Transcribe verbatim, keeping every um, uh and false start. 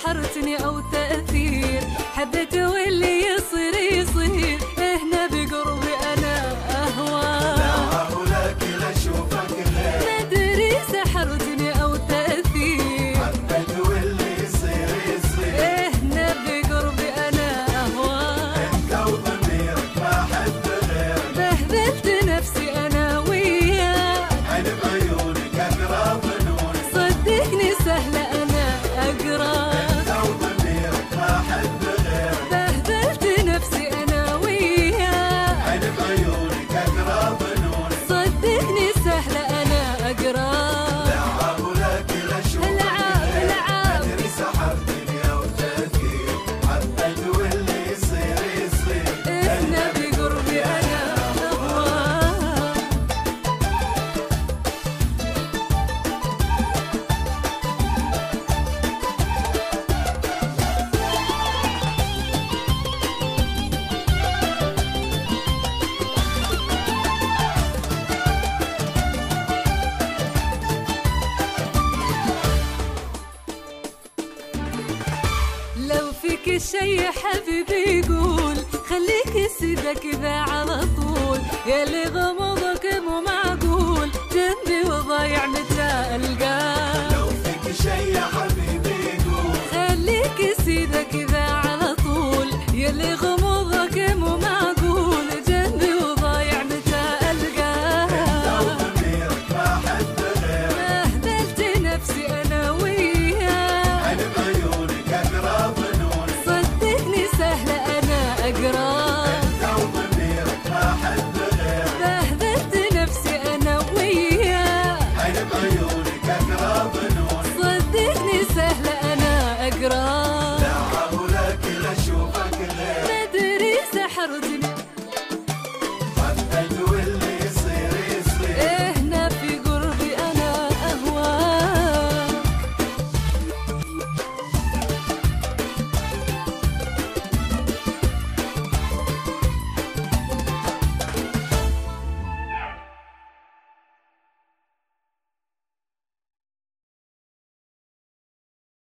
سحرتني أو تأثير، حبيت واللي يصير يصير، هنا بقربي أنا أهوى. لا هقولك لا أشوفك غير، ما أدري سحرتني أو تأثير، حبيت واللي يصير يصير، هنا بقربي أنا أهوى. أنت وضميرك ما حد غير، بهذلت نفسي أنا وياك، عين بعيونك أقرا ظنونك، صدقني سهلة أنا أقرا. أنت وضميرك ما حد غير، بهذلت نفسي أنا وياك، عين بعيونك أقرا ظنونك، صدقني سهلة أنا أقرا. لا هقولك لا أشوفك العاب غير، العاب أدري سحرتني أو تأثير، حبيت واللي يصير يصير، هنا بقربي أنا أهوى. لو فيك شي حبيبي قول، خليك سيدة كذا على طول، ياللي غمضك مو معقول، جنبي وضايع متى ألقاك. لو فيك شي يا حبيبي قول، خليك سيدة كذا على طول، ياللي غمضك مو معقول، جنبي وضايع متى ألقاك. أنت وضميرك ما حد غير، بهذلت نفسي أنا وياك، عين بعيونك أقرا ظنونك، صدقني سهلة أنا أقرا. أنت وضميرك ما حد غير، بهذلت نفسي أنا وياك، عين بعيونك أقرا ظنونك، صدقني سهلة أنا أقرا.